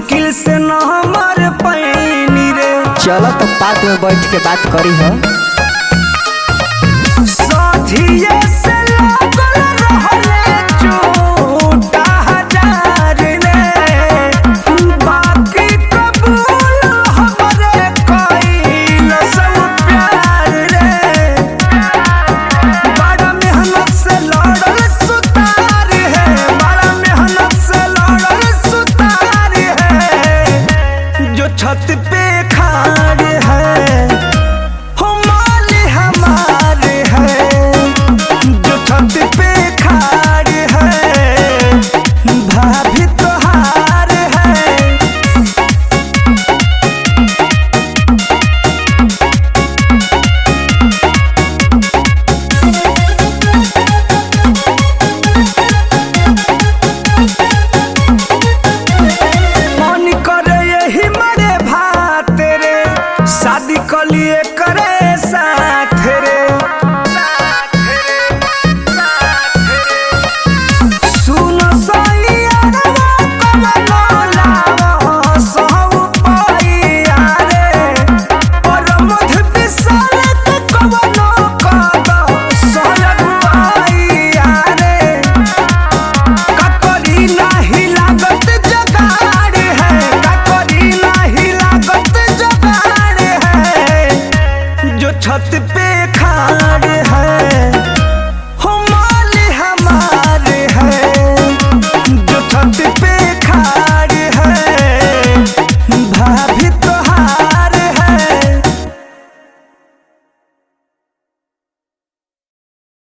मुश्किल से न हमार पैनी रे। चलो तो पार्क में बैठ के बात करी हो। साथिये से लागल रहले झूठा हजार रे, बाकी कबूल हमरे कइल सब प्यार रे। बड़ा मेहनत से लड़ल सुतार है, बड़ा मेहनत से लड़ल सुतार है, जो छत पे खाड़ है हो माल हमारे है, जो छत पे खाड़ है भाभी तोहार है। मन करे यही मरे भात रे, शादी कलिए करे साथ रे। सुन सैयदवा कमलो लावा सब पाइया रे, और मध बिसरत कमलो कदा सहयोग पाइया रे। ककरी नाही लागत जगाड़ है, ककरी नाही लागत जगाड़ है, जो छत पे खाड़ है।